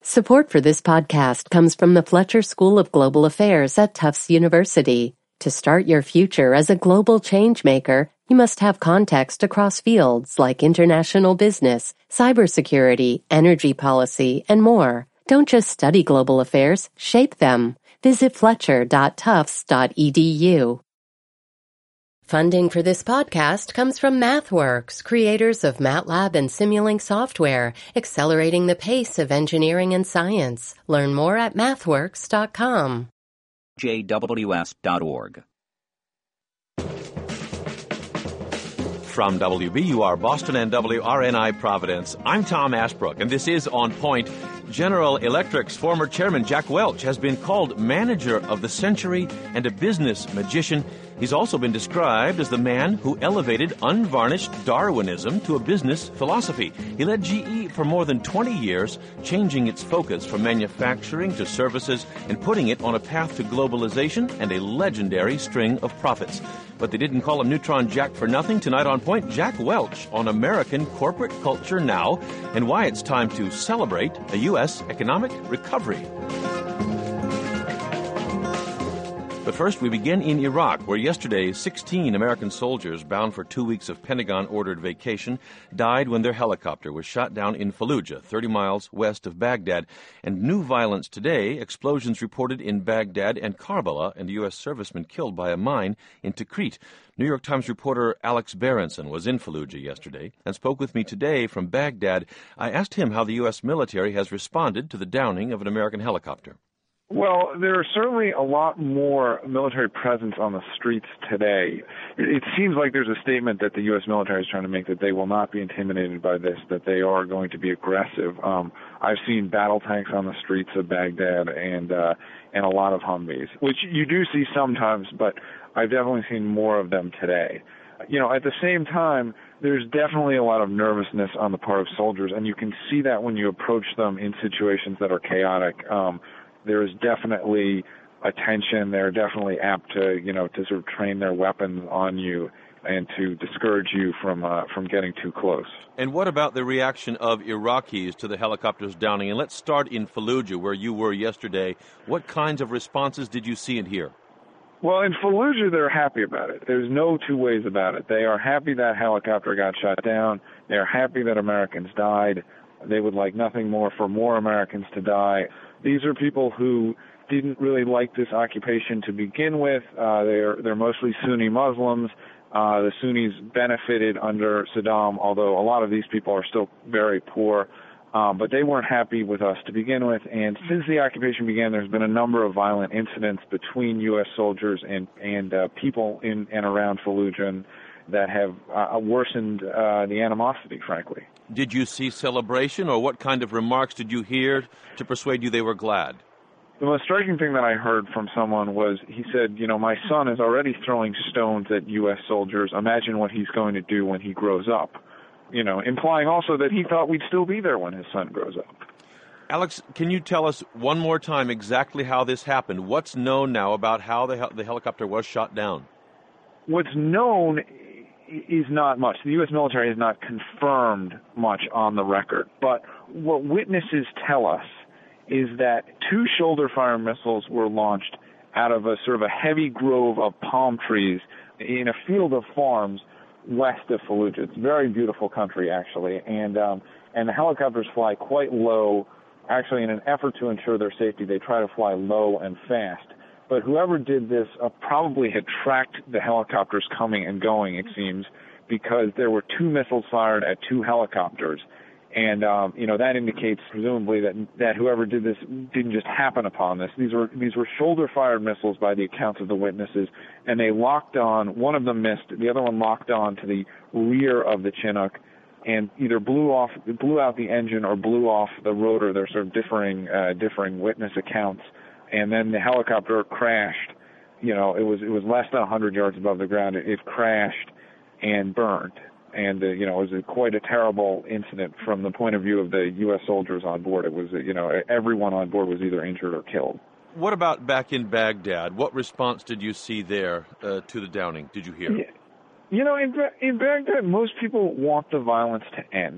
Support for this podcast comes from the Fletcher School of Global Affairs at Tufts University. To start your future as a global changemaker, you must have context across fields like international business, cybersecurity, energy policy, and more. Don't just study global affairs, shape them. Visit fletcher.tufts.edu. Funding for this podcast comes from MathWorks, creators of MATLAB and Simulink software, accelerating the pace of engineering and science. Learn more at mathworks.com. jws.org. From WBUR Boston and WRNI Providence, I'm Tom Ashbrook, and this is On Point. General Electric's former chairman, Jack Welch, has been called manager of the century and a business magician. He's also been described as the man who elevated unvarnished Darwinism to a business philosophy. He led GE for more than 20 years, changing its focus from manufacturing to services and putting it on a path to globalization and a legendary string of profits. But they didn't call him Neutron Jack for nothing. Tonight on Point, Jack Welch on American corporate culture now and why it's time to celebrate a U.S. economic recovery. But first, we begin in Iraq, where yesterday 16 American soldiers bound for 2 weeks of Pentagon-ordered vacation died when their helicopter was shot down in Fallujah, 30 miles west of Baghdad. And new violence today, explosions reported in Baghdad and Karbala, and a U.S. serviceman killed by a mine in Tikrit. New York Times reporter Alex Berenson was in Fallujah yesterday and spoke with me today from Baghdad. I asked him how the U.S. military has responded to the downing of an American helicopter. Well, there's certainly a lot more military presence on the streets today. It seems like there's a statement that the U.S. military is trying to make that they will not be intimidated by this, that they are going to be aggressive. I've seen battle tanks on the streets of Baghdad and a lot of Humvees, which you do see sometimes, but I've definitely seen more of them today. You know, at the same time, there's definitely a lot of nervousness on the part of soldiers, and you can see that when you approach them in situations that are chaotic. There is definitely a tension. They're definitely apt to, to sort of train their weapons on you and to discourage you from getting too close. And what about the reaction of Iraqis to the helicopter's downing? And let's start in Fallujah, where you were yesterday. What kinds of responses did you see and hear? Well, in Fallujah, they're happy about it. There's no two ways about it. They are happy that helicopter got shot down. They're happy that Americans died. They would like nothing more for more Americans to die. These are people who didn't really like this occupation to begin with. They're mostly Sunni Muslims. The Sunnis benefited under Saddam, although a lot of these people are still very poor. But they weren't happy with us to begin with. And since the occupation began, there's been a number of violent incidents between U.S. soldiers and people in and around Fallujah that have worsened the animosity, frankly. Did you see celebration, or what kind of remarks did you hear to persuade you they were glad? The most striking thing that I heard from someone was, he said, my son is already throwing stones at U.S. soldiers. Imagine what he's going to do when he grows up. Implying also that he thought we'd still be there when his son grows up. Alex, can you tell us one more time exactly how this happened? What's known now about how the helicopter was shot down? What's known is not much. The U.S. military has not confirmed much on the record. But what witnesses tell us is that 2 shoulder-fire missiles were launched out of a sort of a heavy grove of palm trees in a field of farms west of Fallujah. It's a very beautiful country, actually. And the helicopters fly quite low. Actually, in an effort to ensure their safety, they try to fly low and fast. But whoever did this probably had tracked the helicopters coming and going, it seems, because there were 2 missiles fired at 2 helicopters. And, that indicates, presumably, that whoever did this didn't just happen upon this. These were shoulder-fired missiles by the accounts of the witnesses, and they locked on. One of them missed. The other one locked on to the rear of the Chinook and either blew out the engine or blew off the rotor. They're sort of differing witness accounts. And then the helicopter crashed. It was less than 100 yards above the ground. It crashed and burned. And, it was quite a terrible incident from the point of view of the U.S. soldiers on board. It was, everyone on board was either injured or killed. What about back in Baghdad? What response did you see there to the downing? Did you hear? In Baghdad, most people want the violence to end.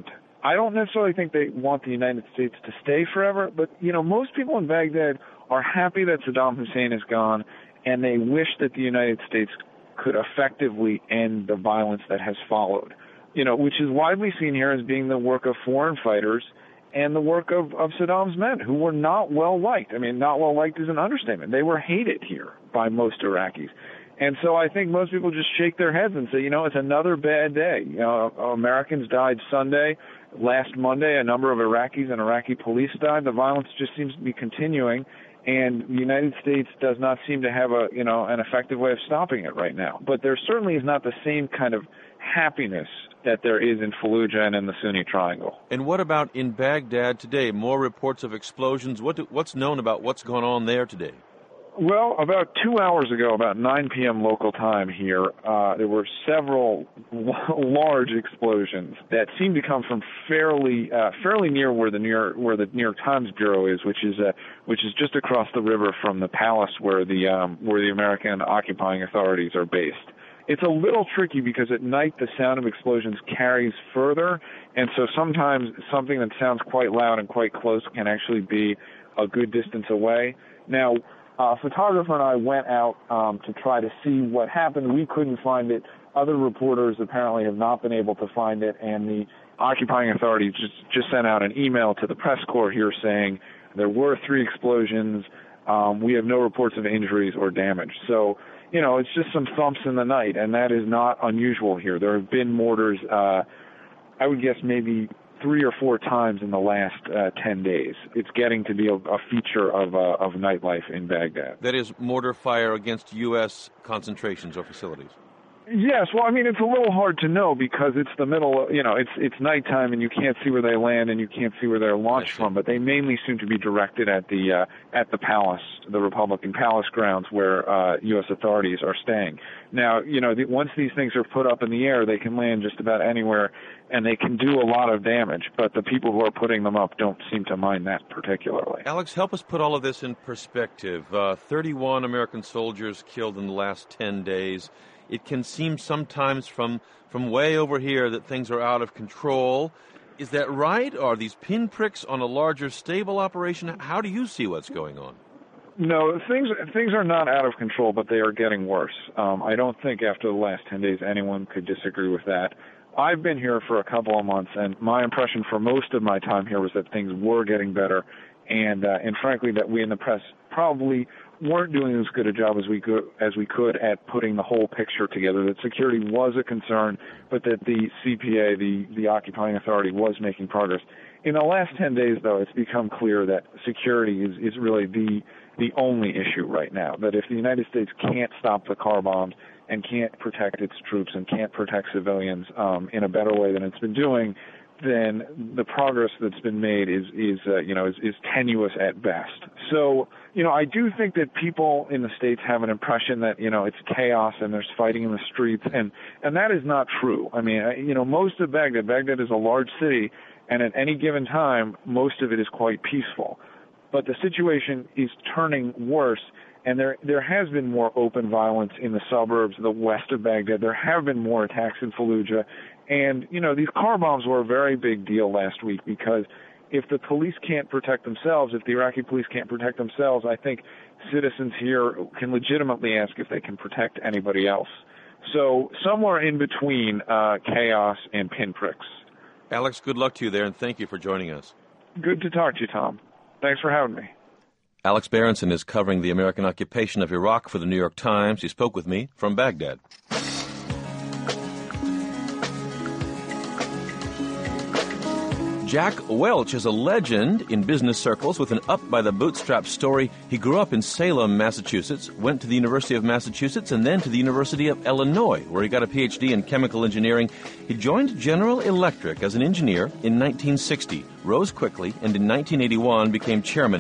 I don't necessarily think they want the United States to stay forever, but, most people in Baghdad are happy that Saddam Hussein is gone, and they wish that the United States could effectively end the violence that has followed, which is widely seen here as being the work of foreign fighters and the work of Saddam's men, who were not well liked. I mean, not well liked is an understatement. They were hated here by most Iraqis. And so I think most people just shake their heads and say, it's another bad day. Americans died Sunday. Last Monday, a number of Iraqis and Iraqi police died. The violence just seems to be continuing, and the United States does not seem to have an effective way of stopping it right now. But there certainly is not the same kind of happiness that there is in Fallujah and in the Sunni Triangle. And what about in Baghdad today? More reports of explosions. What's known about what's going on there today? Well, about 2 hours ago, about 9 p.m. local time here, there were several large explosions that seemed to come from fairly near where the New York Times bureau is, which is just across the river from the palace where the American occupying authorities are based. It's a little tricky because at night the sound of explosions carries further, and so sometimes something that sounds quite loud and quite close can actually be a good distance away. Now, a photographer and I went out to try to see what happened. We couldn't find it. Other reporters apparently have not been able to find it, and the occupying authorities just sent out an email to the press corps here saying there were 3 explosions. We have no reports of injuries or damage. So, it's just some thumps in the night, and that is not unusual here. There have been mortars, I would guess maybe 3 or 4 times in the last 10 days. It's getting to be a feature of nightlife in Baghdad. That is mortar fire against U.S. concentrations or facilities. Yes, well, I mean, it's a little hard to know because it's the middle, it's nighttime and you can't see where they land and you can't see where they're launched from, but they mainly seem to be directed at the palace, the Republican Palace grounds where U.S. authorities are staying. Now, once these things are put up in the air, they can land just about anywhere and they can do a lot of damage, but the people who are putting them up don't seem to mind that particularly. Alex, help us put all of this in perspective. 31 American soldiers killed in the last 10 days. It can seem sometimes from way over here that things are out of control. Is that right? Are these pinpricks on a larger, stable operation? How do you see what's going on? No, things are not out of control, but they are getting worse. I don't think after the last 10 days anyone could disagree with that. I've been here for a couple of months, and my impression for most of my time here was that things were getting better, and frankly that we in the press probably weren't doing as good a job as we could at putting the whole picture together, that security was a concern, but that the CPA, the occupying authority, was making progress. In the last 10 days, though, it's become clear that security is really the only issue right now, that if the United States can't stop the car bombs and can't protect its troops and can't protect civilians in a better way than it's been doing, then the progress that's been made is tenuous at best. So, I do think that people in the States have an impression that, it's chaos and there's fighting in the streets, and that is not true. I mean, most of Baghdad is a large city, and at any given time, most of it is quite peaceful. But the situation is turning worse, and there has been more open violence in the suburbs, the west of Baghdad. There have been more attacks in Fallujah. And, these car bombs were a very big deal last week because if the police can't protect themselves, if the Iraqi police can't protect themselves, I think citizens here can legitimately ask if they can protect anybody else. So somewhere in between chaos and pinpricks. Alex, good luck to you there, and thank you for joining us. Good to talk to you, Tom. Thanks for having me. Alex Berenson is covering the American occupation of Iraq for the New York Times. He spoke with me from Baghdad. Jack Welch is a legend in business circles with an up-by-the-bootstraps story. He grew up in Salem, Massachusetts, went to the University of Massachusetts, and then to the University of Illinois, where he got a Ph.D. in chemical engineering. He joined General Electric as an engineer in 1960, rose quickly, and in 1981 became chairman.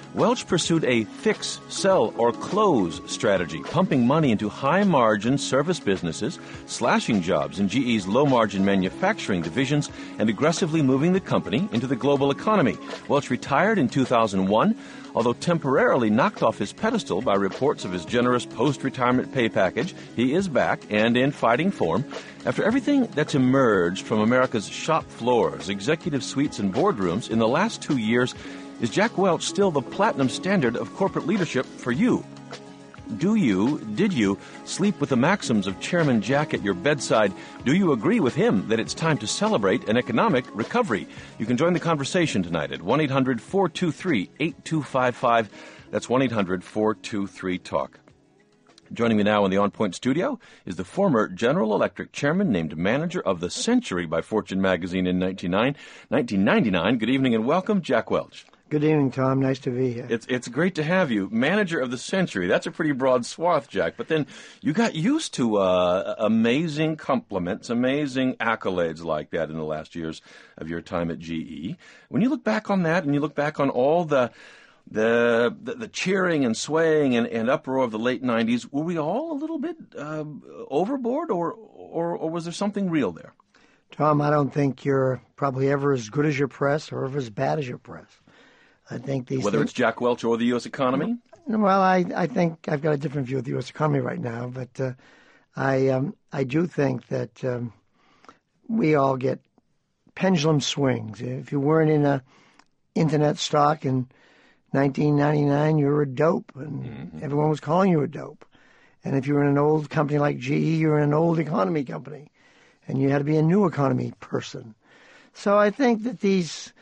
Welch pursued a fix, sell, or close strategy, pumping money into high-margin service businesses, slashing jobs in GE's low-margin manufacturing divisions, and aggressively moving the company into the global economy. Welch retired in 2001, although temporarily knocked off his pedestal by reports of his generous post-retirement pay package. He is back and in fighting form. After everything that's emerged from America's shop floors, executive suites, and boardrooms in the last 2 years, is Jack Welch still the platinum standard of corporate leadership for you? Did you sleep with the maxims of Chairman Jack at your bedside? Do you agree with him that it's time to celebrate an economic recovery? You can join the conversation tonight at 1-800-423-8255. That's 1-800-423-TALK. Joining me now in the On Point studio is the former General Electric chairman, named Manager of the Century by Fortune magazine in 1999. Good evening and welcome, Jack Welch. Good evening, Tom. Nice to be here. It's great to have you. Manager of the Century. That's a pretty broad swath, Jack. But then you got used to amazing compliments, amazing accolades like that in the last years of your time at GE. When you look back on that and you look back on all the cheering and swaying and uproar of the late 90s, were we all a little bit overboard, or was there something real there? Tom, I don't think you're probably ever as good as your press or ever as bad as your press. I think whether it's Jack Welch or the U.S. economy? Well, I think I've got a different view of the U.S. economy right now, but I do think that we all get pendulum swings. If you weren't in a internet stock in 1999, you were a dope, and everyone was calling you a dope. And if you were in an old company like GE, you were in an old economy company, and you had to be a new economy person. So I think that these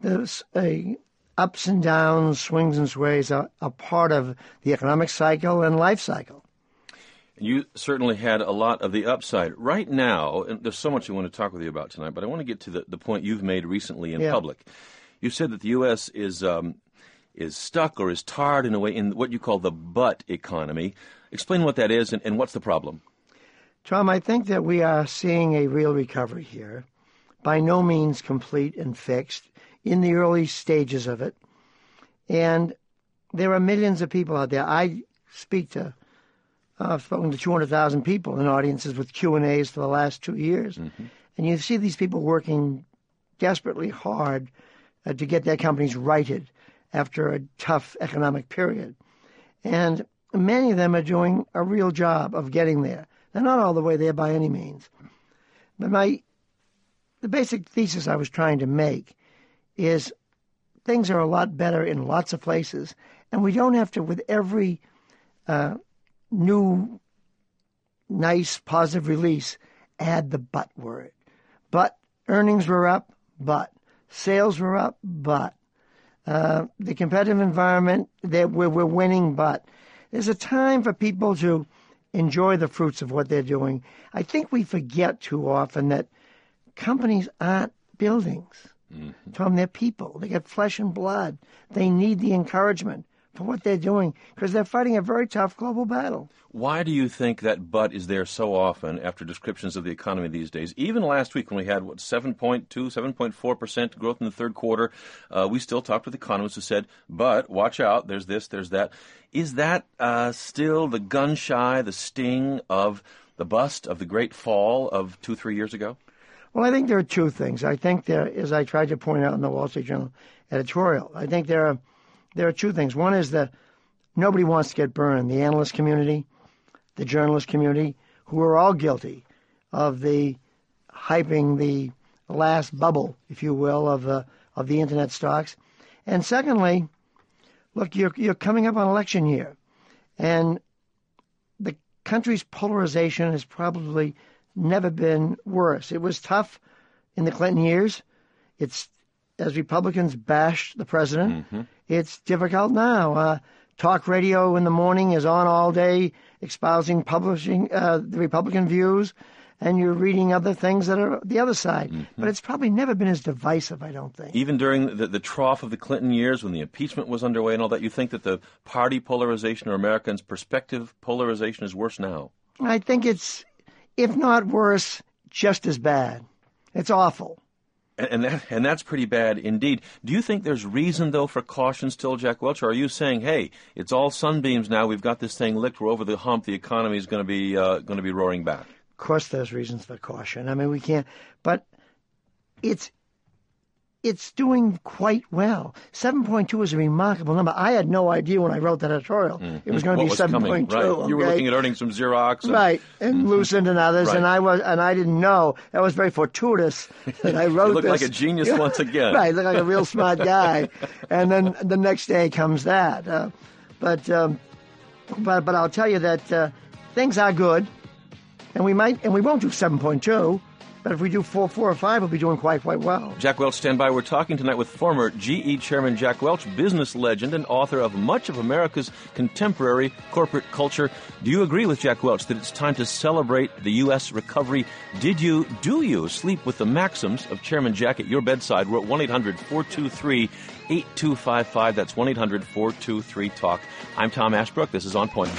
ups and downs, swings and sways are part of the economic cycle and life cycle. You certainly had a lot of the upside. Right now, and there's so much I want to talk with you about tonight, but I want to get to the point you've made recently in public. You said that the U.S. is stuck or is tarred in a way in what you call the butt economy. Explain what that is and what's the problem. Tom, I think that we are seeing a real recovery here. By no means complete and fixed, in the early stages of it. And there are millions of people out there. I've spoken to 200,000 people in audiences with Q&As for the last 2 years. And you see these people working desperately hard to get their companies righted after a tough economic period. And many of them are doing a real job of getting there. They're not all the way there by any means. But the basic thesis I was trying to make is things are a lot better in lots of places, and we don't have to, with every new, nice, positive release, add the but word. But earnings were up, but sales were up, but the competitive environment, we're winning, but there's a time for people to enjoy the fruits of what they're doing. I think we forget too often that companies aren't buildings. Tom, they're people. They got flesh and blood. They need the encouragement for what they're doing because they're fighting a very tough global battle. Why do you think that but is there so often after descriptions of the economy these days? Even last week when we had, 7.2%, 7.4% growth in the third quarter, we still talked with economists who said, but watch out, there's this, there's that. Is that still the gun-shy, the sting of the bust of the great fall of 2-3 years ago? Well, I think there are two things. I think there, as I tried to point out in the Wall Street Journal editorial, I think there are two things. One is that nobody wants to get burned. The analyst community, the journalist community, who are all guilty of the hyping the last bubble, if you will, of the internet stocks. And secondly, look, you're coming up on election year, and the country's polarization has probably never been worse. It was tough in the Clinton years. It's as Republicans bashed the president. It's difficult now. Talk radio in the morning is on all day, publishing the Republican views, and you're reading other things that are the other side. But it's probably never been as divisive, I don't think. Even during the trough of the Clinton years, when the impeachment was underway and all that, you think that the party polarization or Americans' perspective polarization is worse now? I think it's, if not worse, just as bad. It's awful. And that's pretty bad indeed. Do you think there's reason, though, for caution still, Jack Welch? Or are you saying, hey, it's all sunbeams now, we've got this thing licked, we're over the hump, the economy is going to be roaring back? Of course there's reasons for caution. I mean, we can't, but it's doing quite well. 7.2 is a remarkable number. I had no idea when I wrote that editorial it was going to be 7.2. Right. Okay? You were looking at earnings from Xerox. And Lucent and others, right. and I didn't know. That was very fortuitous that I wrote you look this. like a genius once again. Right, look like a real smart guy. And then the next day comes that. But I'll tell you that things are good, and we won't do 7.2. But if we do 4 or 5, we'll be doing quite well. Jack Welch, stand by. We're talking tonight with former GE Chairman Jack Welch, business legend and author of much of America's contemporary corporate culture. Do you agree with Jack Welch that it's time to celebrate the U.S. recovery? Do you sleep with the maxims of Chairman Jack at your bedside? We're at 1-800-423-8255. That's 1-800-423-TALK. I'm Tom Ashbrook. This is On Point.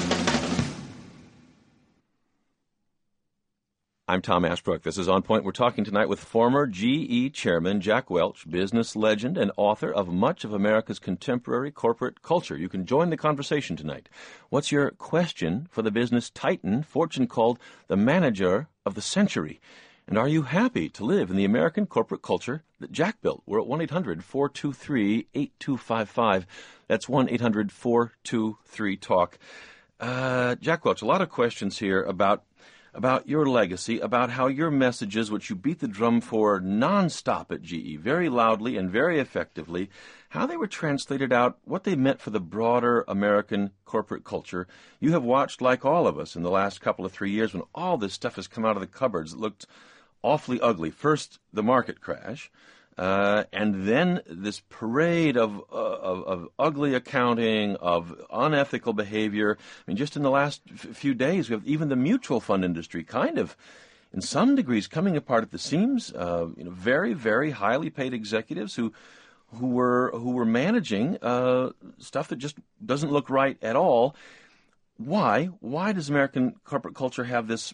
I'm Tom Ashbrook. This is On Point. We're talking tonight with former GE Chairman Jack Welch, business legend and author of much of America's contemporary corporate culture. You can join the conversation tonight. What's your question for the business titan Fortune called the manager of the century? And are you happy to live in the American corporate culture that Jack built? We're at 1-800-423-8255. That's 1-800-423-TALK. Jack Welch, a lot of questions here about your legacy, about how your messages, which you beat the drum for nonstop at GE, very loudly and very effectively, how they were translated out, what they meant for the broader American corporate culture. You have watched, like all of us, in the last couple of 3 years when all this stuff has come out of the cupboards. It looked awfully ugly. First, the market crash. And then this parade of ugly accounting, of unethical behavior. I mean, just in the last few days, we have even the mutual fund industry kind of, in some degrees, coming apart at the seams. Very, very highly paid executives who were managing stuff that just doesn't look right at all. Why? Why does American corporate culture have this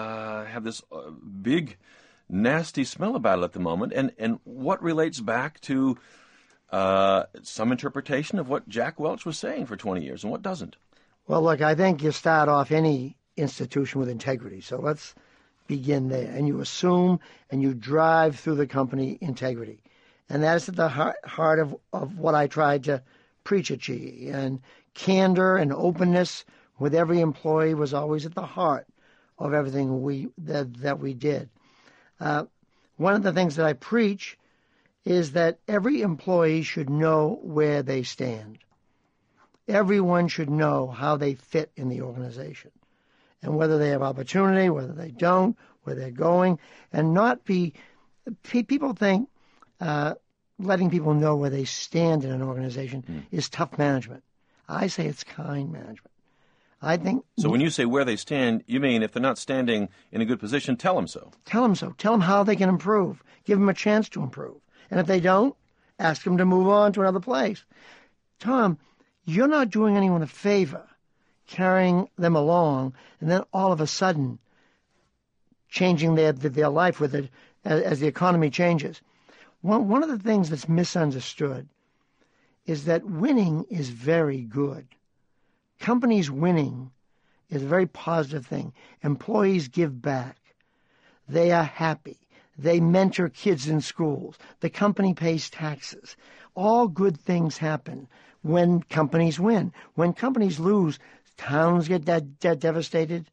big, nasty smell about it at the moment, and what relates back to some interpretation of what Jack Welch was saying for 20 years, and what doesn't? Well, look, I think you start off any institution with integrity, so let's begin there. And you assume and you drive through the company integrity. And that's at the heart of what I tried to preach at GE. And candor and openness with every employee was always at the heart of everything that we did. One of the things that I preach is that every employee should know where they stand. Everyone should know how they fit in the organization and whether they have opportunity, whether they don't, where they're going, and not be – people think letting people know where they stand in an organization is tough management. I say it's kind management. I think. So when you say where they stand, you mean if they're not standing in a good position, tell them so. Tell them so. Tell them how they can improve. Give them a chance to improve. And if they don't, ask them to move on to another place. Tom, you're not doing anyone a favor carrying them along and then all of a sudden changing their life with it as the economy changes. One of the things that's misunderstood is that winning is very good. Companies winning is a very positive thing. Employees give back. They are happy. They mentor kids in schools. The company pays taxes. All good things happen when companies win. When companies lose, towns get devastated.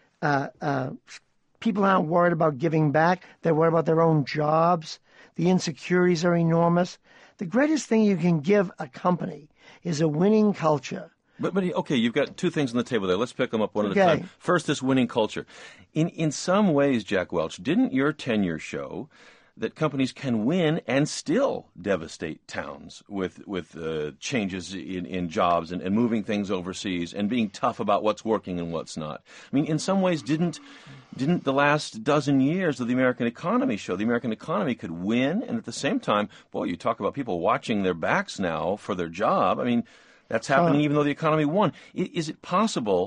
People aren't worried about giving back. They're worried about their own jobs. The insecurities are enormous. The greatest thing you can give a company is a winning culture. But okay, you've got two things on the table there. Let's pick them up one at a time. First, this winning culture. In some ways, Jack Welch, didn't your tenure show that companies can win and still devastate towns with changes in jobs and moving things overseas and being tough about what's working and what's not? I mean, in some ways, didn't the last dozen years of the American economy show the American economy could win, and at the same time, boy, you talk about people watching their backs now for their job. I mean, that's happening even though the economy won. Is it possible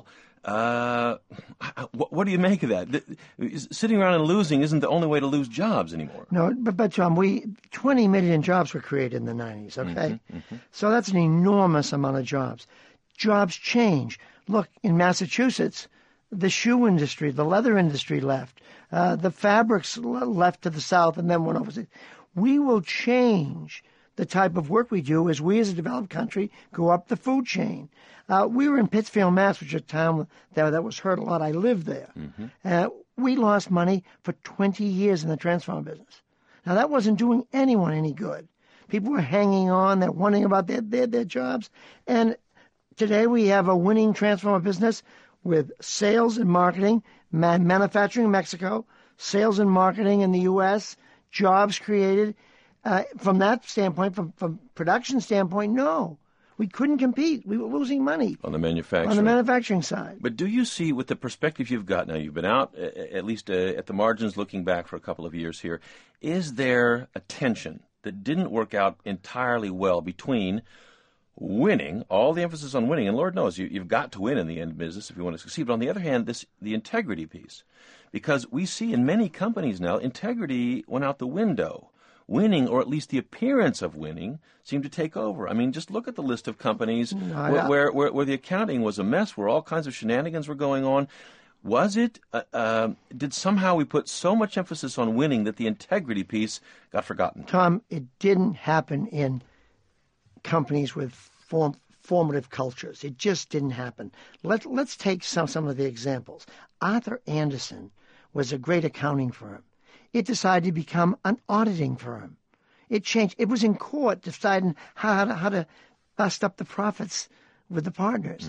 What do you make of that? Sitting around and losing isn't the only way to lose jobs anymore. No, but Tom, 20 million jobs were created in the 90s, okay? So that's an enormous amount of jobs. Jobs change. Look, in Massachusetts, the shoe industry, the leather industry left. The fabrics left to the south and then went overseas. We will change the type of work we do as we as a developed country go up the food chain. We were in Pittsfield, Mass., which is a town that was hurt a lot. I lived there. We lost money for 20 years in the transformer business. Now, that wasn't doing anyone any good. People were hanging on. They're wondering about their jobs. And today we have a winning transformer business with sales and marketing, manufacturing in Mexico, sales and marketing in the U.S., jobs created. From that standpoint, from production standpoint, no. We couldn't compete. We were losing money. On the manufacturing side. But do you see, with the perspective you've got now, you've been out, at least at the margins looking back for a couple of years here, is there a tension that didn't work out entirely well between winning, all the emphasis on winning, and Lord knows you've got to win in the end business if you want to succeed, but on the other hand, the integrity piece. Because we see in many companies now, integrity went out the window. Winning, or at least the appearance of winning, seemed to take over. I mean, just look at the list of companies where the accounting was a mess, where all kinds of shenanigans were going on. Was it, did somehow we put so much emphasis on winning that the integrity piece got forgotten? Tom, it didn't happen in companies with formative cultures. It just didn't happen. Let's take some of the examples. Arthur Andersen was a great accounting firm. It decided to become an auditing firm. It changed. It was in court deciding how to bust up the profits with the partners.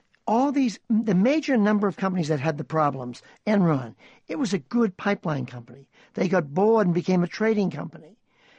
The major number of companies that had the problems, Enron, it was a good pipeline company. They got bored and became a trading company.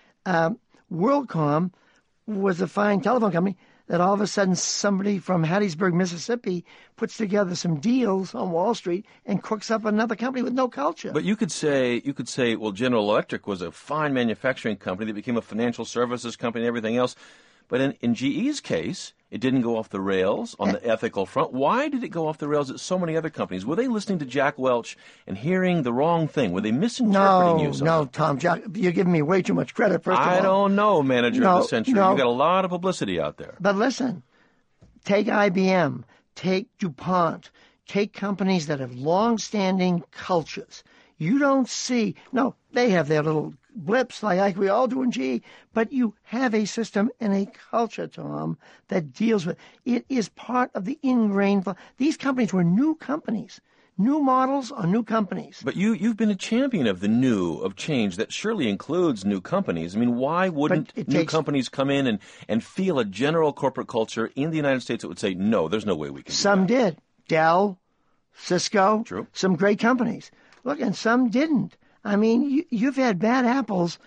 WorldCom was a fine telephone company that all of a sudden somebody from Hattiesburg, Mississippi, puts together some deals on Wall Street and cooks up another company with no culture. But you could say, well, General Electric was a fine manufacturing company that became a financial services company and everything else. But in GE's case, it didn't go off the rails on the ethical front. Why did it go off the rails at so many other companies? Were they listening to Jack Welch and hearing the wrong thing? Were they misinterpreting you? No, Tom. Jack, you're giving me way too much credit, first of all. I don't know, manager of the century. You've got a lot of publicity out there. But listen, take IBM, take DuPont, take companies that have long-standing cultures. You don't see, no, they have their little blips like we all do in GE, but you have a system and a culture, Tom, that deals with it. Is part of the ingrained. These companies were new companies, new models on new companies. But you've been a champion of the new, of change. That surely includes new companies. I mean, why wouldn't new companies come in and feel a general corporate culture in the United States that would say, no, there's no way we can do that? Some did. Dell, Cisco, True. Some great companies. Look, and some didn't. I mean, you've had bad apples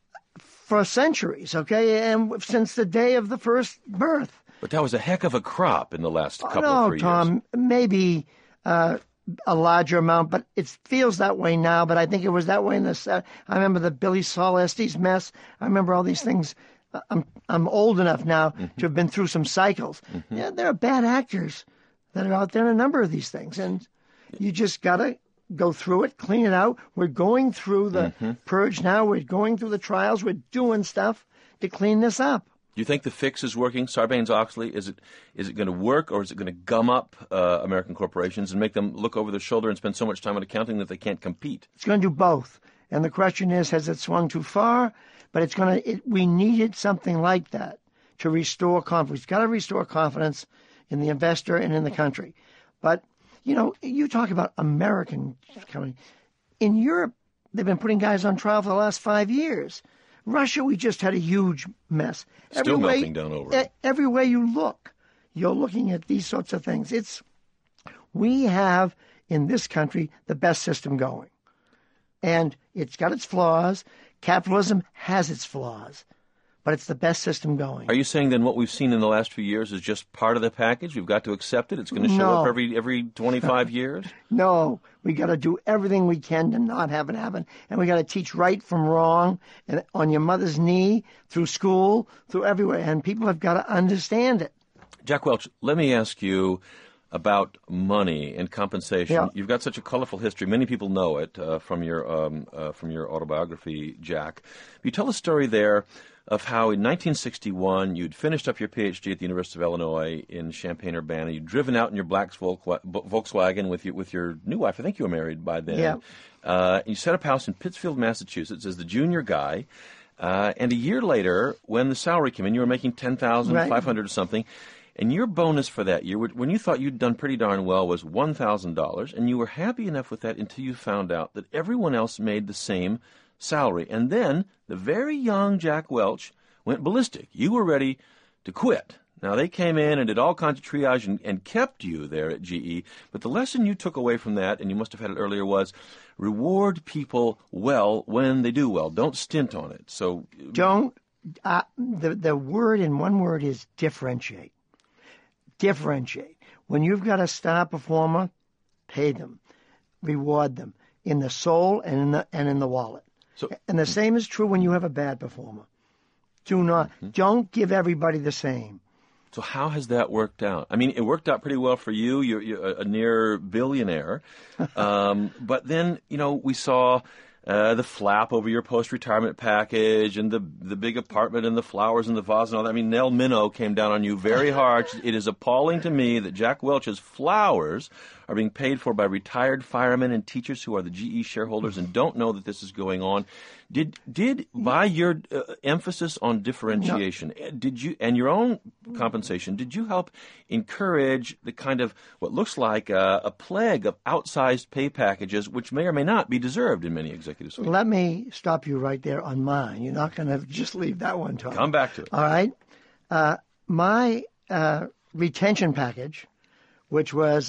for centuries, okay, and since the day of the first birth. But that was a heck of a crop in the last couple of 3 years. Tom, maybe a larger amount, but it feels that way now. But I think it was that way in the. I remember the Billy Saul Estes mess. I remember all these things. I'm old enough now to have been through some cycles. Yeah, there are bad actors that are out there in a number of these things, and you just gotta go through it, clean it out. We're going through the purge now. We're going through the trials. We're doing stuff to clean this up. Do you think the fix is working? Sarbanes-Oxley, is it going to work, or is it going to gum up American corporations and make them look over their shoulder and spend so much time on accounting that they can't compete? It's going to do both. And the question is, has it swung too far? But we needed something like that to restore confidence. We've got to restore confidence in the investor and in the country. But you know, you talk about American company. In Europe, they've been putting guys on trial for the last 5 years. Russia, we just had a huge mess. Still melting down over it. Every way you look, you're looking at these sorts of things. We have, in this country, the best system going. And it's got its flaws. Capitalism has its flaws. But it's the best system going. Are you saying then what we've seen in the last few years is just part of the package? We've got to accept it? It's going to show up every 25 years? No. We got to do everything we can to not have it happen. And we got to teach right from wrong and on your mother's knee, through school, through everywhere. And people have got to understand it. Jack Welch, let me ask you, about money and compensation. Yeah. You've got such a colorful history. Many people know it from your autobiography, Jack. You tell a story there of how in 1961 you'd finished up your PhD at the University of Illinois in Champaign-Urbana. You'd driven out in your black Volkswagen with your new wife. I think you were married by then. Yeah. You set up house in Pittsfield, Massachusetts as the junior guy. And a year later, when the salary came in, you were making $10,500 or something. And your bonus for that year, when you thought you'd done pretty darn well, was $1,000. And you were happy enough with that until you found out that everyone else made the same salary. And then the very young Jack Welch went ballistic. You were ready to quit. Now, they came in and did all kinds of triage and kept you there at GE. But the lesson you took away from that, and you must have had it earlier, was reward people well when they do well. Don't stint on it. So don't. The word in one word is differentiate. Differentiate. When you've got a star performer, pay them, reward them in the soul and in the wallet. And the same is true when you have a bad performer. Don't give everybody the same. So how has that worked out? I mean, it worked out pretty well for you. You're a near billionaire. But then, we saw the flap over your post-retirement package and the big apartment and the flowers and the vase and all that. I mean, Nell Minow came down on you very hard. It is appalling to me that Jack Welch's flowers are being paid for by retired firemen and teachers who are the GE shareholders and don't know that this is going on. Did by your emphasis on differentiation, did you, and your own compensation, did you help encourage the kind of what looks like a plague of outsized pay packages, which may or may not be deserved in many executive suites? Let me stop you right there on mine. You're not going to just leave that one, Tom. Come back to it. All right. My retention package, which was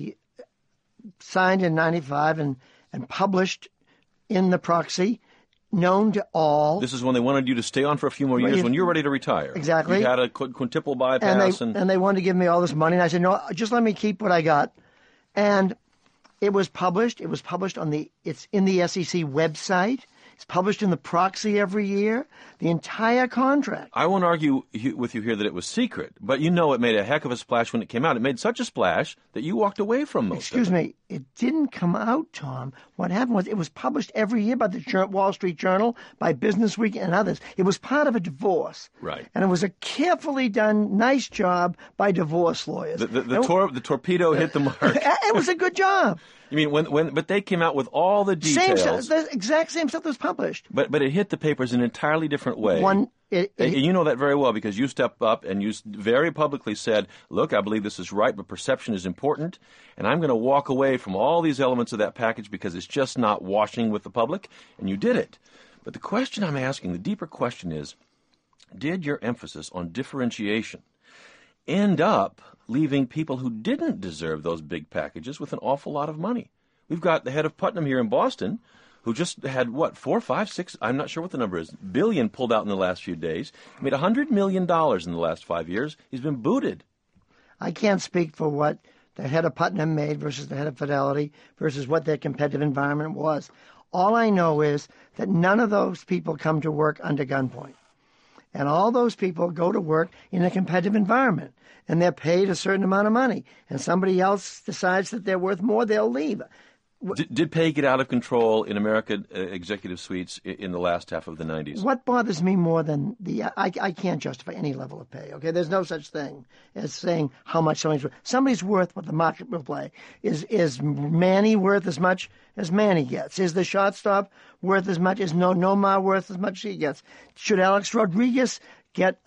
signed in 95 and published in the proxy, known to all. This is when they wanted you to stay on for a few more years when you were ready to retire. Exactly. You had a quintuple bypass. And they wanted to give me all this money. And I said, no, just let me keep what I got. And it was published. It was published it's in the SEC website. It's published in the proxy every year, the entire contract. I won't argue with you here that it was secret, but it made a heck of a splash when it came out. It made such a splash that you walked away from most Excuse of it. me, it didn't come out, Tom. What happened was it was published every year by the Wall Street Journal, by Business Week, and others. It was part of a divorce. Right. And it was a carefully done, nice job by divorce lawyers. The torpedo hit the mark. It was a good job. You mean but they came out with all the details. The exact same stuff that was published. But it hit the papers in an entirely different way. And you know that very well because you stepped up and you very publicly said, look, I believe this is right, but perception is important, and I'm going to walk away from all these elements of that package because it's just not washing with the public, and you did it. But the question I'm asking, the deeper question is, did your emphasis on differentiation end up leaving people who didn't deserve those big packages with an awful lot of money? We've got the head of Putnam here in Boston who just had, 4, 5, 6, I'm not sure what the number is, billion pulled out in the last few days. He made $100 million in the last 5 years. He's been booted. I can't speak for what the head of Putnam made versus the head of Fidelity versus what their competitive environment was. All I know is that none of those people come to work under gunpoint. And all those people go to work in a competitive environment, and they're paid a certain amount of money. And somebody else decides that they're worth more, they'll leave. Did pay get out of control in American executive suites in the last half of the 90s? What bothers me more than I can't justify any level of pay, okay? There's no such thing as saying how much somebody's worth. Somebody's worth what the market will play. Is Manny worth as much as Manny gets? Is the shortstop worth as much? Is Nomar worth as much as he gets? Should Alex Rodriguez get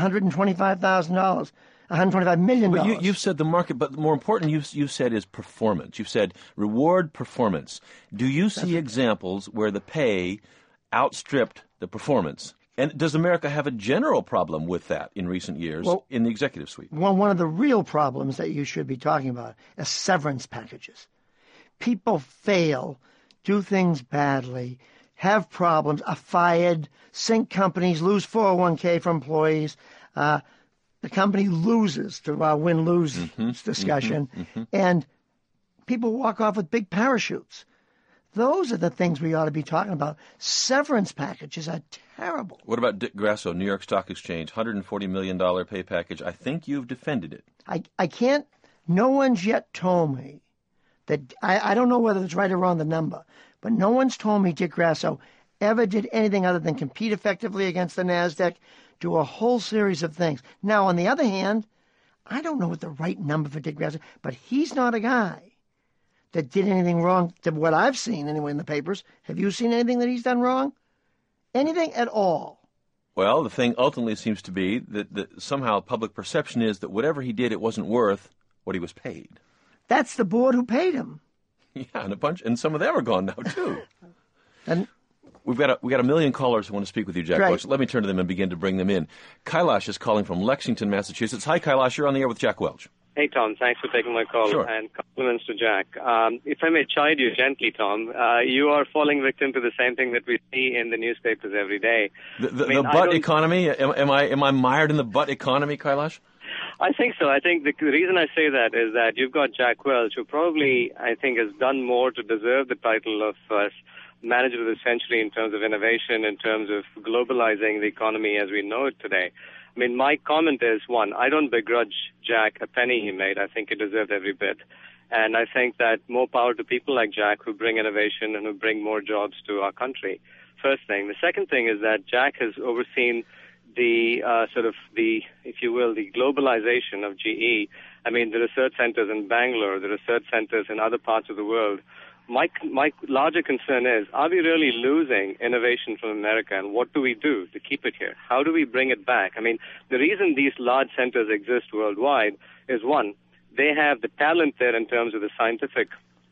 $125,000? $125 million. But you've said the market, but more important, you've said is performance. You've said reward performance. Do you see examples where the pay outstripped the performance? And does America have a general problem with that in recent years in the executive suite? Well, one of the real problems that you should be talking about is severance packages. People fail, do things badly, have problems, are fired, sink companies, lose 401k for employees. The company loses to our win-lose discussion, and people walk off with big parachutes. Those are the things we ought to be talking about. Severance packages are terrible. What about Dick Grasso, New York Stock Exchange, $140 million pay package? I think you've defended it. I can't No one's yet told me that, I don't know whether it's right or wrong, the number, but no one's told me Dick Grasso ever did anything other than compete effectively against the NASDAQ, do a whole series of things. Now, on the other hand, I don't know what the right number for Dick Grasso, but he's not a guy that did anything wrong to what I've seen anyway in the papers. Have you seen anything that he's done wrong? Anything at all? Well, the thing ultimately seems to be that somehow public perception is that whatever he did, it wasn't worth what he was paid. That's the board who paid him. Yeah, and some of them are gone now too. And we got a million callers who want to speak with you, Jack Right. Welch. Let me turn to them and begin to bring them in. Kailash is calling from Lexington, Massachusetts. Hi, Kailash. You're on the air with Jack Welch. Hey, Tom. Thanks for taking my call. Sure. And compliments to Jack. If I may chide you gently, Tom, you are falling victim to the same thing that we see in the newspapers every day. The butt economy? Am I mired in the butt economy, Kailash? I think so. I think the reason I say that is that you've got Jack Welch, who probably, I think, has done more to deserve the title of manager of the century in terms of innovation, in terms of globalizing the economy as we know it today. I mean, my comment is, one, I don't begrudge Jack a penny he made. I think he deserved every bit. And I think that more power to people like Jack who bring innovation and who bring more jobs to our country. First thing. The second thing is that Jack has overseen the if you will, the globalization of GE. I mean, the research centers in Bangalore, the research centers in other parts of the world. My larger concern is, are we really losing innovation from America, and what do we do to keep it here? How do we bring it back? I mean, the reason these large centers exist worldwide is, one, they have the talent there in terms of the scientific,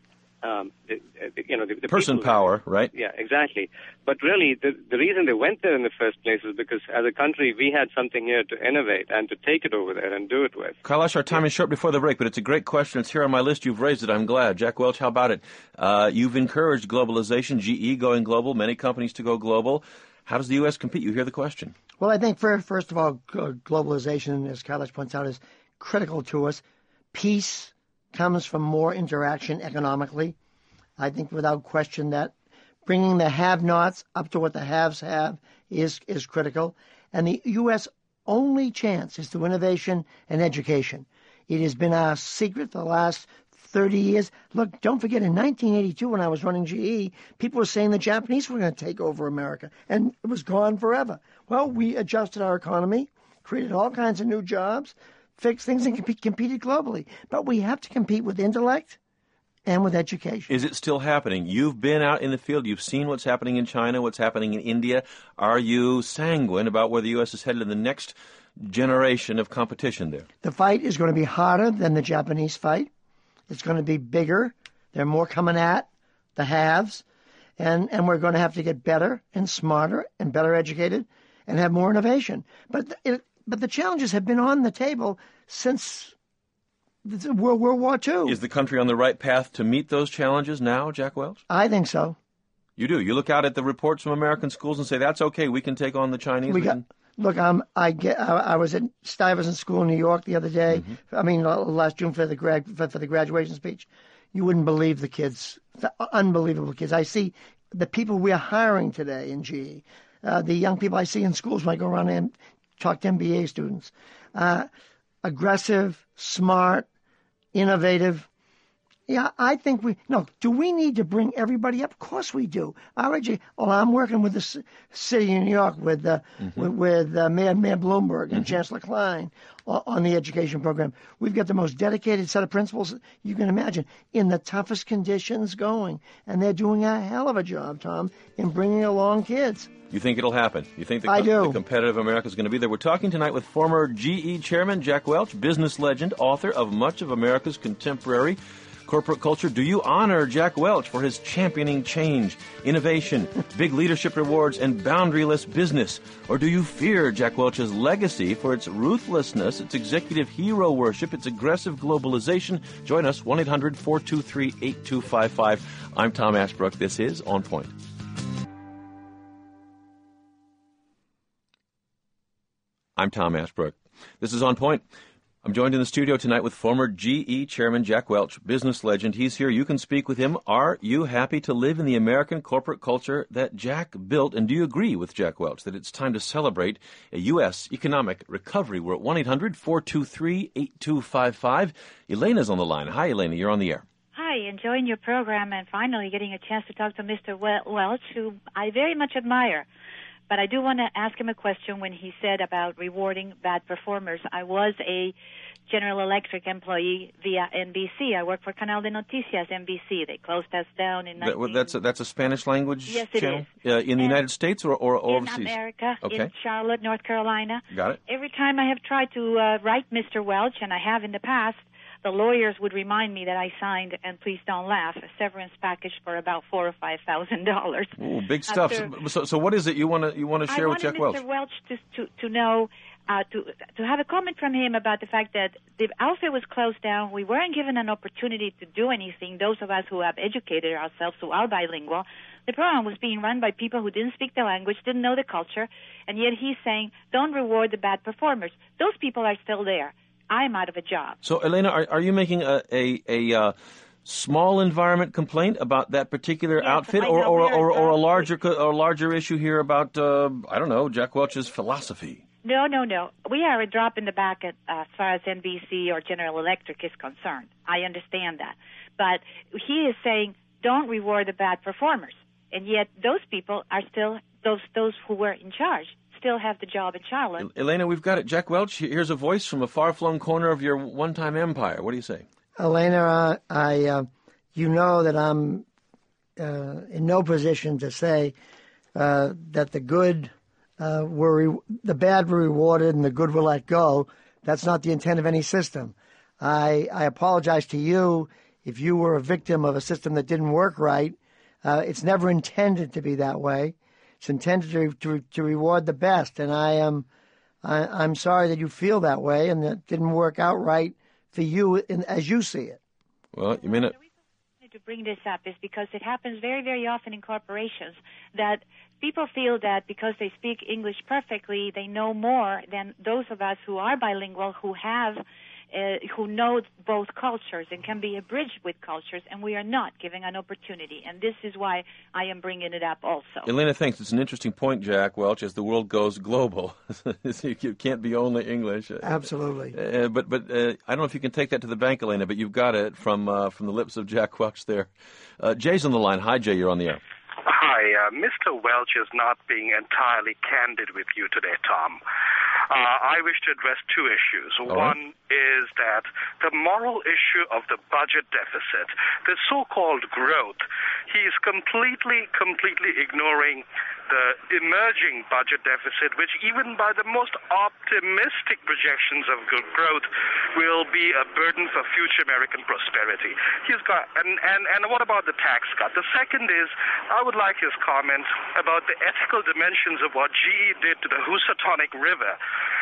the person people power, right? Yeah, exactly. But really, the reason they went there in the first place is because as a country, we had something here to innovate and to take it over there and do it with. Kailash, our time is short before the break, but it's a great question. It's here on my list. You've raised it. I'm glad. Jack Welch, how about it? You've encouraged globalization, GE going global, many companies to go global. How does the U.S. compete? You hear the question. Well, I think first of all, globalization, as Kailash points out, is critical to us. Peace comes from more interaction economically. I think without question that bringing the have-nots up to what the haves have is critical. And the U.S. only chance is through innovation and education. It has been our secret for the last 30 years. Look, don't forget, in 1982 when I was running GE, people were saying the Japanese were going to take over America, and it was gone forever. Well, we adjusted our economy, created all kinds of new jobs, fixed things, and competed globally. But we have to compete with intellect and with education. Is it still happening? You've been out in the field. You've seen what's happening in China, what's happening in India. Are you sanguine about where the U.S. is headed in the next generation of competition there? The fight is going to be harder than the Japanese fight. It's going to be bigger. There are more coming at the haves. And we're going to have to get better and smarter and better educated and have more innovation. But the challenges have been on the table since World War II. Is the country on the right path to meet those challenges now, Jack Welch? I think so. You do. You look out at the reports from American schools and say, that's okay, we can take on the Chinese. Look, I was at Stuyvesant School in New York the other day. Mm-hmm. I mean, last June for the graduation speech. You wouldn't believe the kids, the unbelievable kids. I see the people we are hiring today in GE, the young people I see in schools when I go around and talk to MBA students. Aggressive, smart, innovative. Yeah, I think do we need to bring everybody up? Of course we do. I'm working with the city of New York with Mayor Bloomberg and Chancellor Klein on the education program. We've got the most dedicated set of principals you can imagine in the toughest conditions going. And they're doing a hell of a job, Tom, in bringing along kids. You think it'll happen? You think I do. The competitive America is going to be there? We're talking tonight with former GE chairman Jack Welch, business legend, author of much of America's contemporary corporate culture. Do you honor Jack Welch for his championing change, innovation, big leadership rewards, and boundaryless business? Or do you fear Jack Welch's legacy for its ruthlessness, its executive hero worship, its aggressive globalization? Join us, 1-800-423-8255. I'm Tom Ashbrook. This is On Point. I'm Tom Ashbrook. This is On Point. I'm joined in the studio tonight with former GE Chairman Jack Welch, business legend. He's here. You can speak with him. Are you happy to live in the American corporate culture that Jack built? And do you agree with Jack Welch that it's time to celebrate a U.S. economic recovery? We're at 1-800-423-8255. Elena's on the line. Hi, Elena. You're on the air. Hi, enjoying your program and finally getting a chance to talk to Mr. Welch, who I very much admire. But I do want to ask him a question when he said about rewarding bad performers. I was a General Electric employee via NBC. I worked for Canal de Noticias, NBC. They closed us down in... That's a Spanish language Yes, channel? it is. In the United States or overseas? In America, okay. in Charlotte, North Carolina. Got it. Every time I have tried to write Mr. Welch, and I have in the past, the lawyers would remind me that I signed, and please don't laugh, a severance package for about $4,000 or $5,000. Ooh, big stuff. So what is it you want to share with Jack Welch? I wanted Mr. Welch to know, to have a comment from him about the fact that the outfit was closed down. We weren't given an opportunity to do anything. Those of us who have educated ourselves, who are bilingual, the program was being run by people who didn't speak the language, didn't know the culture, and yet he's saying, don't reward the bad performers. Those people are still there. I'm out of a job. So, Elena, are you making a small environment complaint about that particular outfit, or a larger issue here about I don't know, Jack Welch's philosophy? No. We are a drop in the bucket as far as NBC or General Electric is concerned. I understand that, but he is saying don't reward the bad performers, and yet those people are still those who were in charge. Still have the job in Charlotte. Elena, we've got it. Jack Welch, here's a voice from a far-flung corner of your one-time empire. What do you say? Elena, you know that I'm in no position to say that the good the bad were rewarded and the good were let go. That's not the intent of any system. I apologize to you if you were a victim of a system that didn't work right. It's never intended to be that way. It's intended to reward the best, and I'm sorry that you feel that way and that it didn't work out right for you as you see it. Well, you mean it. The reason I wanted to bring this up is because it happens very, very often in corporations that people feel that because they speak English perfectly, they know more than those of us who are bilingual, who know both cultures and can be abridged with cultures, and we are not giving an opportunity. And this is why I am bringing it up also. Elena, thanks. It's an interesting point, Jack Welch, as the world goes global. You can't be only English. Absolutely. But I don't know if you can take that to the bank, Elena, but you've got it from the lips of Jack Welch there. Jay's on the line. Hi, Jay. You're on the air. Hi. Mr. Welch is not being entirely candid with you today, Tom. I wish to address two issues. One is that the moral issue of the budget deficit, the so-called growth, he is completely ignoring the emerging budget deficit, which even by the most optimistic projections of growth will be a burden for future American prosperity. He's got, and what about the tax cut? The second is, I would like his comment about the ethical dimensions of what GE did to the Housatonic River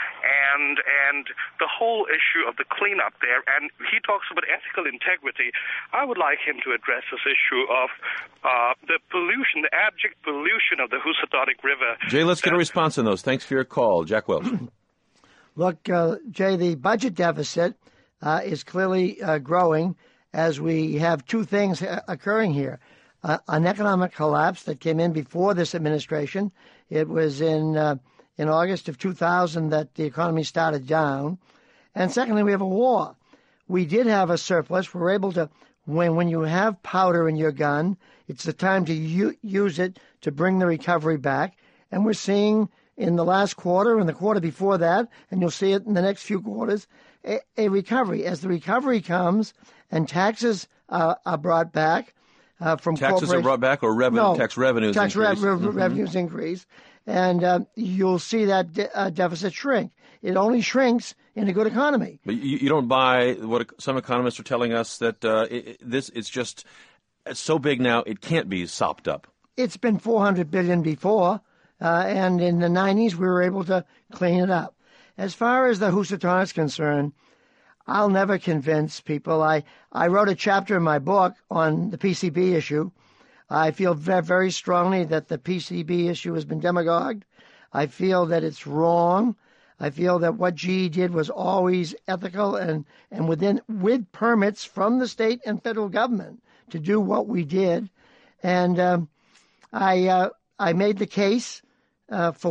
and the whole issue of the cleanup there. And he talks about ethical integrity. I would like him to address this issue of the pollution, the abject pollution of the Housatonic River. Jay, let's get a response on those. Thanks for your call. Jack Welch. Look, Jay, the budget deficit is clearly growing as we have two things occurring here. An economic collapse that came in before this administration. It was in August of 2000 that the economy started down. And secondly, we have a war. We did have a surplus. We're able to, when you have powder in your gun, it's the time to use it to bring the recovery back. And we're seeing in the last quarter and the quarter before that, and you'll see it in the next few quarters, a recovery. As the recovery comes and taxes are brought back from taxes are brought back, or tax revenues increase? Revenues increase. And you'll see that deficit shrink. It only shrinks in a good economy. But you don't buy what some economists are telling us, that it's just so big now it can't be sopped up. It's been $400 billion before, and in the 90s we were able to clean it up. As far as the Housatonic is concerned, I'll never convince people. I wrote a chapter in my book on the PCB issue. I feel very strongly that the PCB issue has been demagogued. I feel that it's wrong. I feel that what GE did was always ethical and with permits from the state and federal government to do what we did. And I made the case for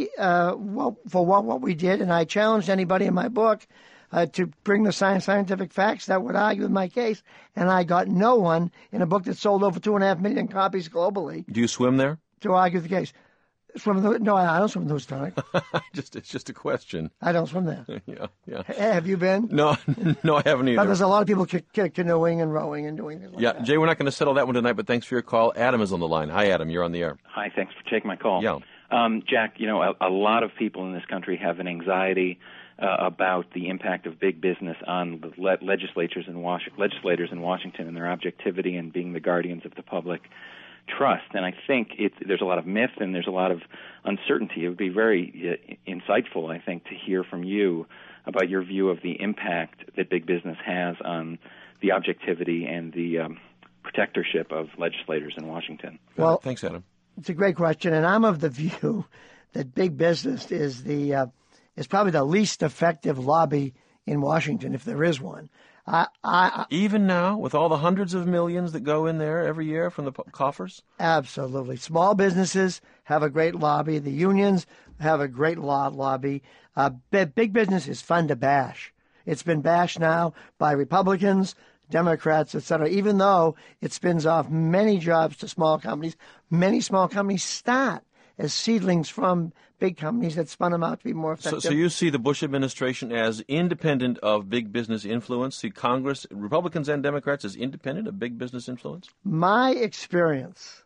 what we did, and I challenged anybody in my book to bring the scientific facts that would argue with my case, and I got no one in a book that sold over 2.5 million copies globally. Do you swim there? To argue the case. No, I don't swim in the Housatonic. It's just a question. I don't swim there. Yeah. Have you been? No, I haven't either. But there's a lot of people canoeing and rowing and doing things like that. Jay, we're not going to settle that one tonight, but thanks for your call. Adam is on the line. Hi, Adam. You're on the air. Hi, thanks for taking my call. Yeah. Jack, a lot of people in this country have an anxiety about the impact of big business on the legislators in Washington and their objectivity and being the guardians of the public trust. And I think there's a lot of myth and there's a lot of uncertainty. It would be very insightful, I think, to hear from you about your view of the impact that big business has on the objectivity and the protectorship of legislators in Washington. Well, thanks, Adam. It's a great question, and I'm of the view that big business is probably the least effective lobby in Washington, if there is one. Even now, with all the hundreds of millions that go in there every year from the coffers? Absolutely. Small businesses have a great lobby. The unions have a great lobby. Big business is fun to bash. It's been bashed now by Republicans, Democrats, etc. Even though it spins off many jobs to small companies, many small companies start as seedlings from big companies that spun them out to be more effective. So you see the Bush administration as independent of big business influence? See Congress, Republicans and Democrats, as independent of big business influence? My experience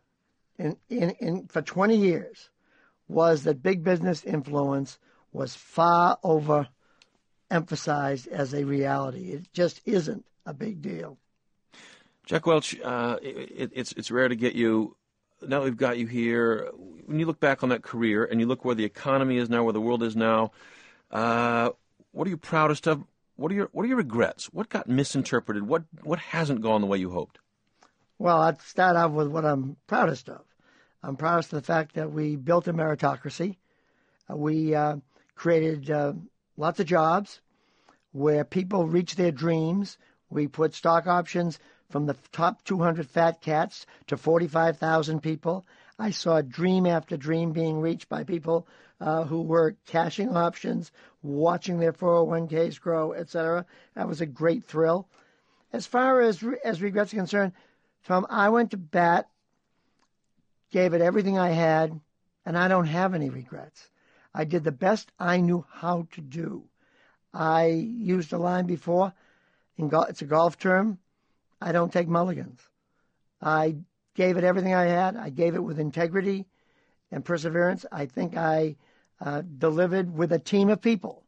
in for 20 years was that big business influence was far overemphasized as a reality. It just isn't a big deal. Jack Welch, it's rare to get you. Now that we've got you here, when you look back on that career and you look where the economy is now, where the world is now, what are you proudest of? What are your regrets? What got misinterpreted? What hasn't gone the way you hoped? Well, I'd start out with what I'm proudest of. I'm proudest of the fact that we built a meritocracy. We created lots of jobs where people reach their dreams. We put stock options from the top 200 fat cats to 45,000 people. I saw dream after dream being reached by people who were cashing options, watching their 401ks grow, etc. That was a great thrill. As far as regrets are concerned, Tom, I went to bat, gave it everything I had, and I don't have any regrets. I did the best I knew how to do. I used a line before. It's a golf term. I don't take mulligans. I gave it everything I had. I gave it with integrity and perseverance. I think I delivered with a team of people,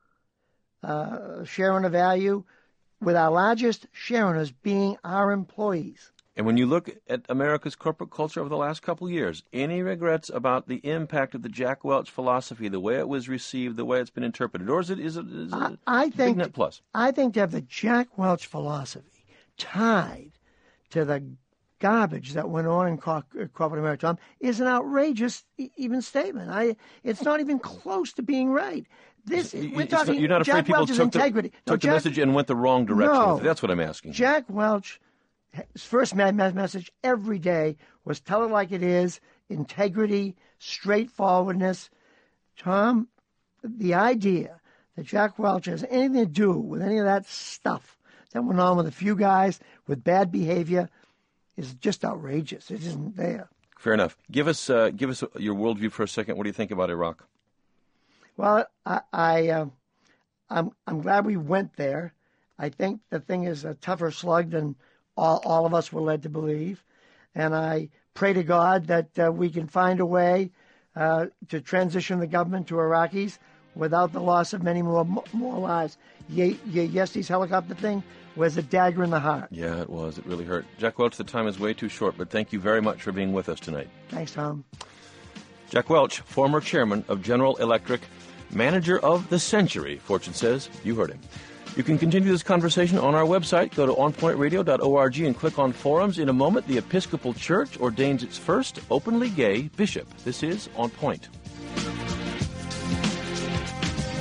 sharing a value, with our largest share owners being our employees. And when you look at America's corporate culture over the last couple of years, any regrets about the impact of the Jack Welch philosophy, the way it was received, the way it's been interpreted, or is it a big net plus? I think to have the Jack Welch philosophy tied to the garbage that went on in corporate America, Tom, is an outrageous even statement. It's not even close to being right. We're talking you're not afraid Jack people Welch's integrity. took the message and went the wrong direction. No, that's what I'm asking. Jack Welch, his first message every day was tell it like it is, integrity, straightforwardness. Tom, the idea that Jack Welch has anything to do with any of that stuff that went on with a few guys with bad behavior is just outrageous. It isn't there. Fair enough. Give us your worldview for a second. What do you think about Iraq? Well, I'm glad we went there. I think the thing is a tougher slug than all of us were led to believe, and I pray to God that we can find a way to transition the government to Iraqis without the loss of many more lives. Yesterday's helicopter thing was a dagger in the heart. Yeah, it was. It really hurt. Jack Welch, the time is way too short, but thank you very much for being with us tonight. Thanks, Tom. Jack Welch, former chairman of General Electric, manager of the century, Fortune says. You heard him. You can continue this conversation on our website. Go to onpointradio.org and click on forums. In a moment, the Episcopal Church ordains its first openly gay bishop. This is On Point.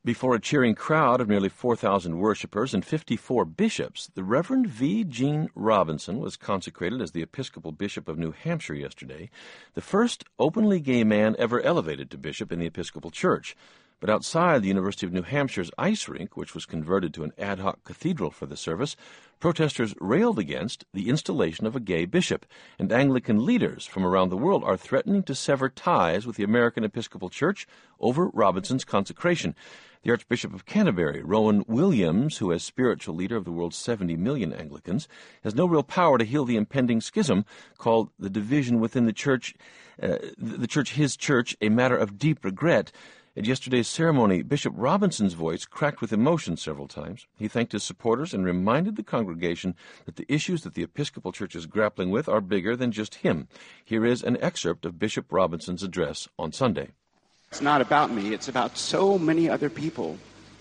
Before a cheering crowd of nearly 4,000 worshipers and 54 bishops, the Reverend V. Gene Robinson was consecrated as the Episcopal Bishop of New Hampshire yesterday, the first openly gay man ever elevated to bishop in the Episcopal Church. But outside the University of New Hampshire's ice rink, which was converted to an ad hoc cathedral for the service, protesters railed against the installation of a gay bishop, and Anglican leaders from around the world are threatening to sever ties with the American Episcopal Church over Robinson's consecration. The Archbishop of Canterbury, Rowan Williams, who as spiritual leader of the world's 70 million Anglicans, has no real power to heal the impending schism called the division within the church, his church, a matter of deep regret. At yesterday's ceremony, Bishop Robinson's voice cracked with emotion several times. He thanked his supporters and reminded the congregation that the issues that the Episcopal Church is grappling with are bigger than just him. Here is an excerpt of Bishop Robinson's address on Sunday. It's not about me. It's about so many other people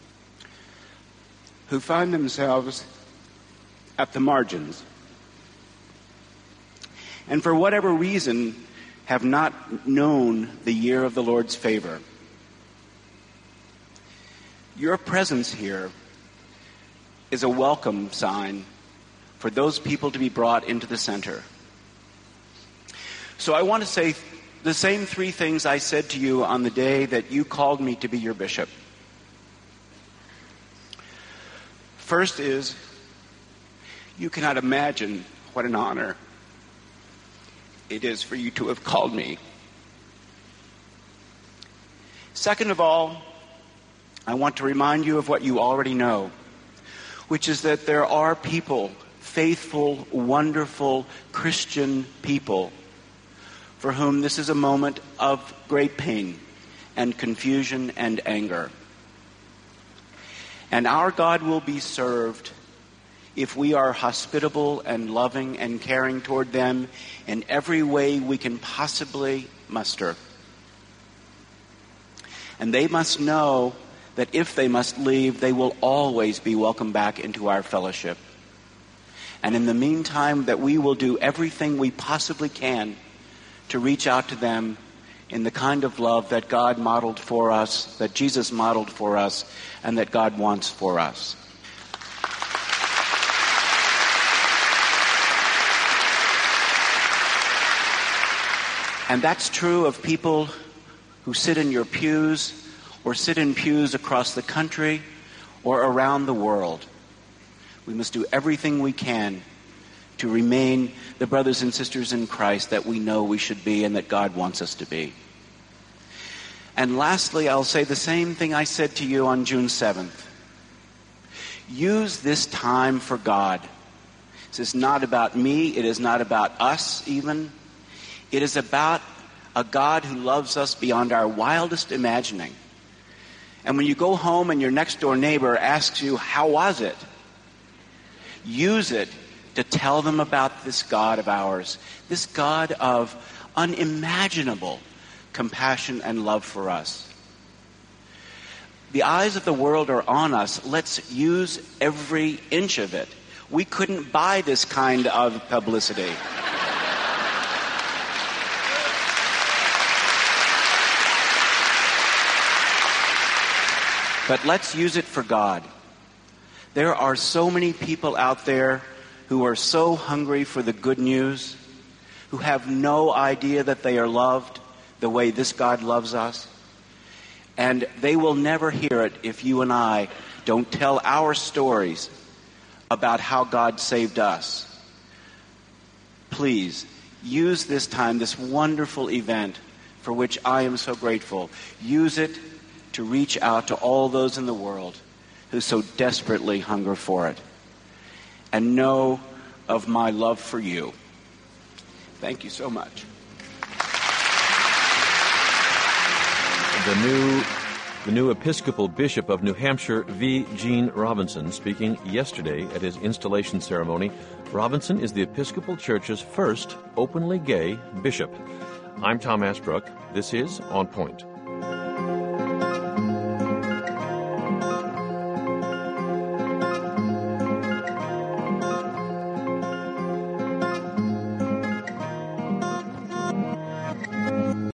who find themselves at the margins and for whatever reason have not known the year of the Lord's favor. Your presence here is a welcome sign for those people to be brought into the center. So I want to say the same three things I said to you on the day that you called me to be your bishop. First is, you cannot imagine what an honor it is for you to have called me. Second of all, I want to remind you of what you already know, which is that there are people, faithful, wonderful Christian people, for whom this is a moment of great pain and confusion and anger. And our God will be served if we are hospitable and loving and caring toward them in every way we can possibly muster. And they must know that if they must leave, they will always be welcome back into our fellowship. And in the meantime, that we will do everything we possibly can to reach out to them in the kind of love that God modeled for us, that Jesus modeled for us, and that God wants for us. And that's true of people who sit in your pews or sit in pews across the country or around the world. We must do everything we can to remain the brothers and sisters in Christ that we know we should be and that God wants us to be. And lastly, I'll say the same thing I said to you on June 7th. Use this time for God. This is not about me. It is not about us even. It is about a God who loves us beyond our wildest imagining. And when you go home and your next door neighbor asks you, how was it? Use it to tell them about this God of ours, this God of unimaginable compassion and love for us. The eyes of the world are on us. Let's use every inch of it. We couldn't buy this kind of publicity. But let's use it for God. There are so many people out there who are so hungry for the good news, who have no idea that they are loved the way this God loves us. And they will never hear it if you and I don't tell our stories about how God saved us. Please, use this time, this wonderful event for which I am so grateful. Use it to reach out to all those in the world who so desperately hunger for it. And know of my love for you. Thank you so much. The new Episcopal Bishop of New Hampshire, V. Gene Robinson, speaking yesterday at his installation ceremony. Robinson is the Episcopal Church's first openly gay bishop. I'm Tom Ashbrook. This is On Point.